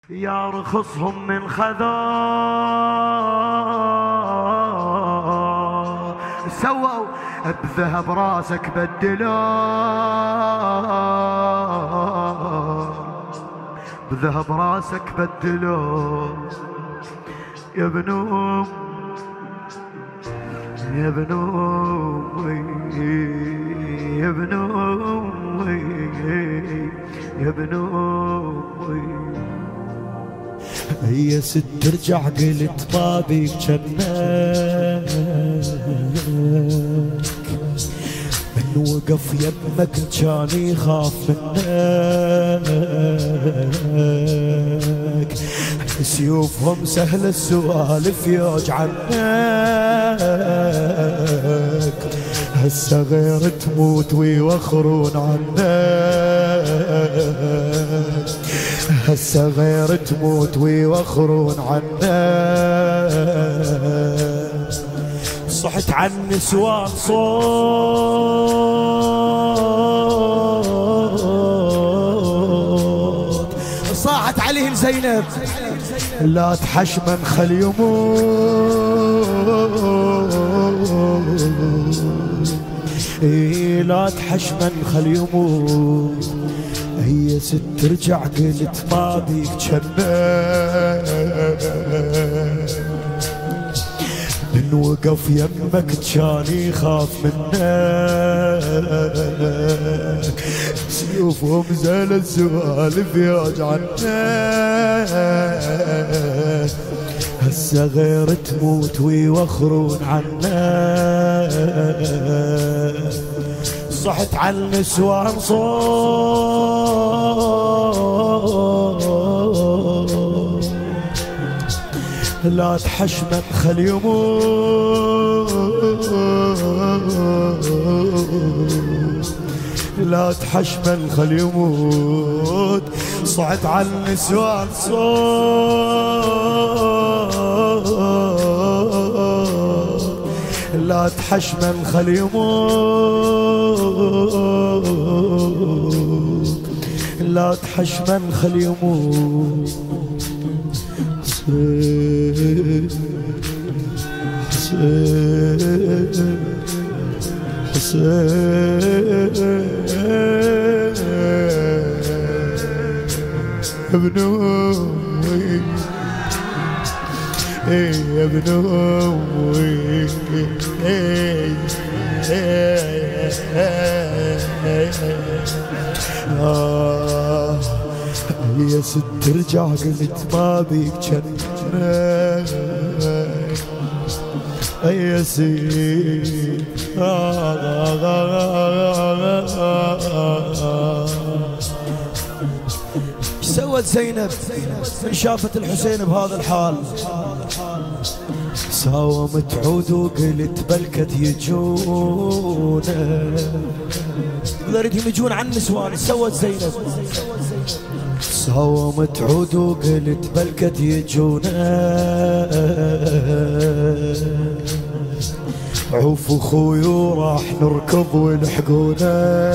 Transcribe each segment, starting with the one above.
يا رخصهم من خذا سووا بذهب راسك بدلا، بذهب راسك بدلا يا بنوم يا بنوم يا بنوم يا بنوم. هي ست ترجع قلت بابي جنك من وقف يمك كان يخاف منك، سيوفهم سهل السوالف يوج عنك، هسه غير تموت ويوخرون عنك، هسه غير تموت ويوخرون عنك. صحت عن نسوان صوت، صاحت عليهم زينب لا تحشمن خل يموت، لا تحشمن خل يموت. هي ست ترجع قلت ما بيك جنك من وقف يمك كان يخاف منك، سيوفهم زال السوالف يوج عنك، هسه غير تموت ويوخرون عنك. صحت عن نسوان صوت لا تحشمن خل يموت، لا تحشمن خل يموت. صعد على النسوان صوت لا تحشمن خل يموت، لا تحشمن خل يموت. حسين حسين حسين ابن أمي يا ابن أمي يا ست ترجع قلت ما بيك جنك يا سيد. سوت زينب شافت الحسين بهذا الحال، ساومت عود وقلت بلكت يجونه، قدرتهم يجون عن النسوان. سوت زينب ساومت عود وقلت بلكت يجونه، عوف اخوي وراح نركض ولحقونا،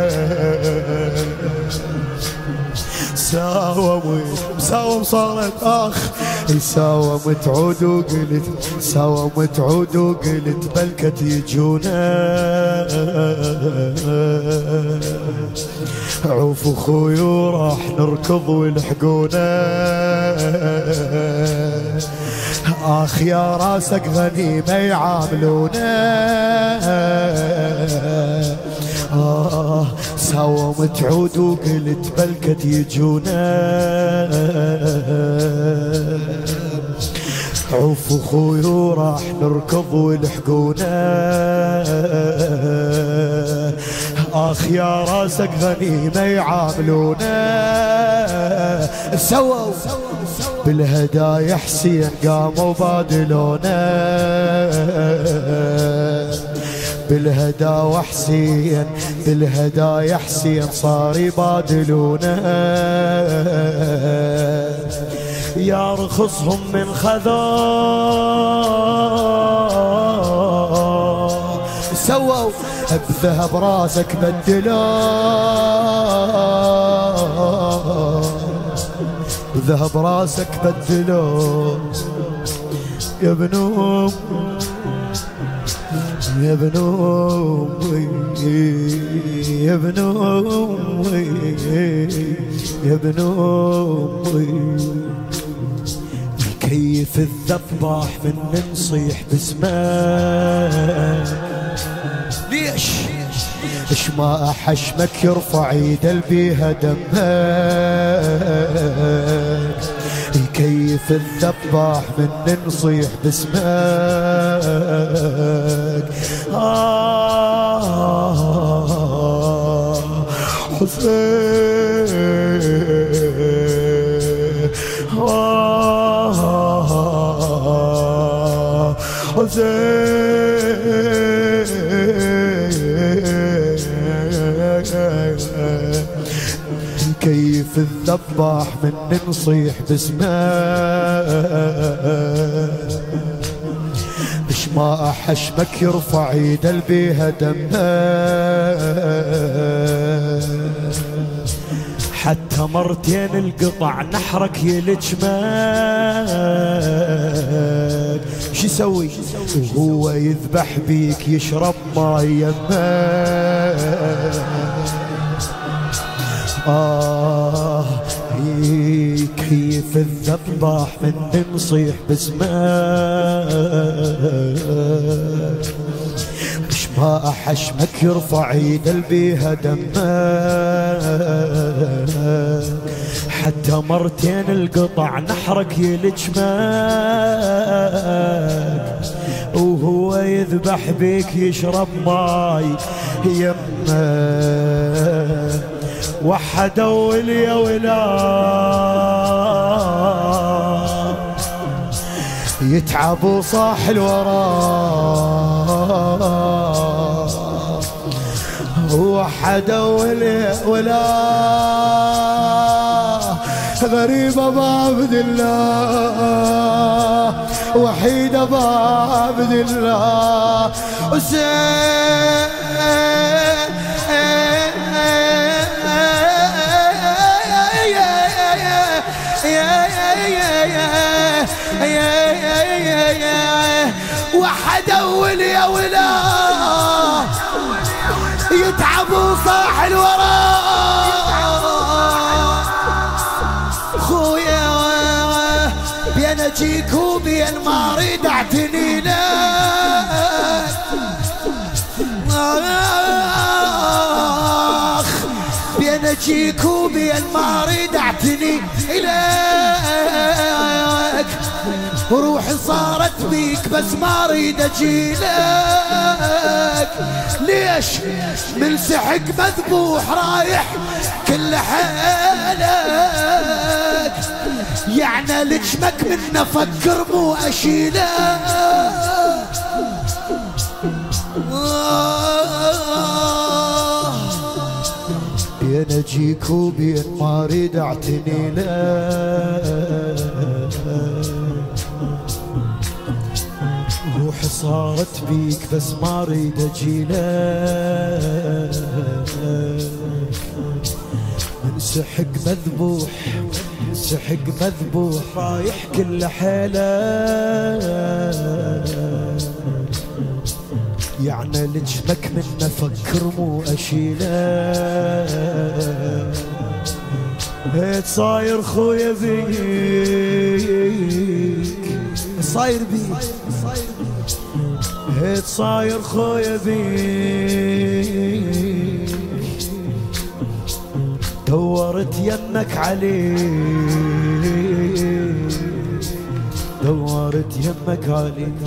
ساوم صارت اخ. ساومت عود وقلت ساومت عود وقلت بلكت يجونا، عوف اخوي وراح نركض ولحقونا، اخ يا راسك غنيمه يعاملونا. ساومت عود وقلت بلكت يجونا، عوف اخوي وراح نركض ولحقونا، اخ يا راسك غنيمه يعاملونا. سووا بالهدايا حسين قاموا بادلونا، بالهدايا حسين بالهدايا حسين صار يبادلونا. يا رخصهم من خذا سووا بذهب راسك بدلا، ذهب راسك بدلو يا ابن أم يا ابن أمي يا ابن أمي يا ابن أمي كيف الذباح من نصيح باسمك ليش اش ما احشمك يرفع ايده بيها دمك كيف الذباح من نصيح باسمك حسين كيف الذباح من نصيح باسمك مش ما احشمك يرفع ايده بيها دمك حتى مرتين القطع نحرك يلجمك شو يسوي وهو يذبح بيك يشرب ما يمك كيف الذباح من نصيح باسمك مش ما احشمك يرفع ايده بيها دمك حتى مرتين القطع نحرك يلجمك وهو يذبح بيك يشرب ماي يمك وحدوا اليا ولا يتعبوا صاح الوراء وحدوا اليا ولا غريبة بعبد الله وحيدة بعبد الله وحدوا يا ولا يتعبوا صاح الوراء خويا بين اجيك وبين ما اريد اعتني لك بين اجيك وبين ما اريد اعتني اليك وروحي صارت بيك بس ما اريد اجيلك ليش من سحق مذبوح رايح كل حالك يعني لجمك من افكر مو اشيلك بين اجيك وبين ما اريد اعتني لك روحي صارت بيك بس ما اريد اجيلك منسحق مذبوح منسحق مذبوح رايح كل حالك يعني لجمك من افكر مو اشيلك صاير خويا بيك صاير بيك صاير خويا بيك دورت يمك عليك دورت يمك عليك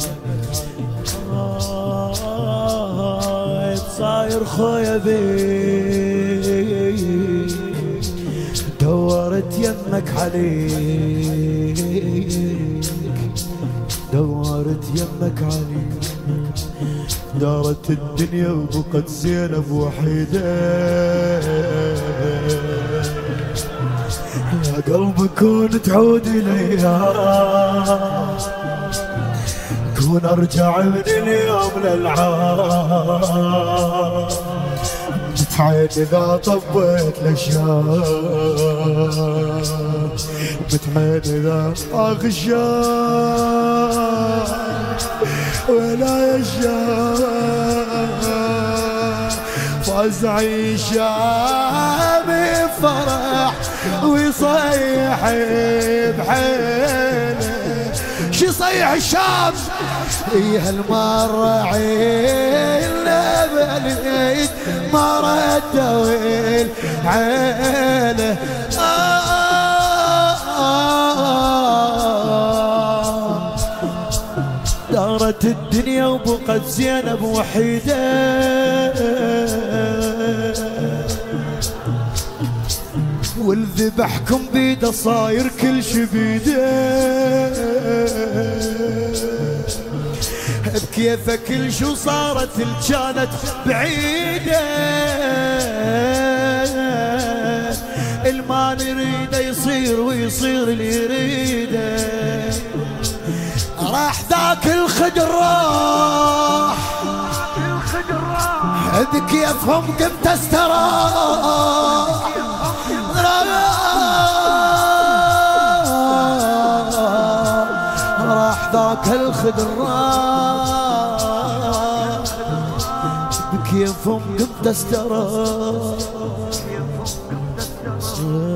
صاير خويا بيك دورت يمك عليك دورت يمك عليك دارت الدنيا وبقت زينب وحيدة يا قلبي كون تعود إليها كون أرجع من اليوم للعام عين إذا طبيت الأشياء متعين إذا أغشاء ولا يشاء فازعي الشام بفرح ويصيح بحيله. شي يصيح الشام ايه هالمرة عيلنا بالعيد ما ردوا العيلة. دارت الدنيا وبقت زينب وحيدة والذبحكم بيده صاير كل شي بيده. بكيفك كل شو صارت كانت بعيدة الما نريده يصير ويصير اللي يريده. راح ذاك الخدر راح بكيفهم قمت استراح. راح ذاك الخدر راح بكيفهم قمت استراح.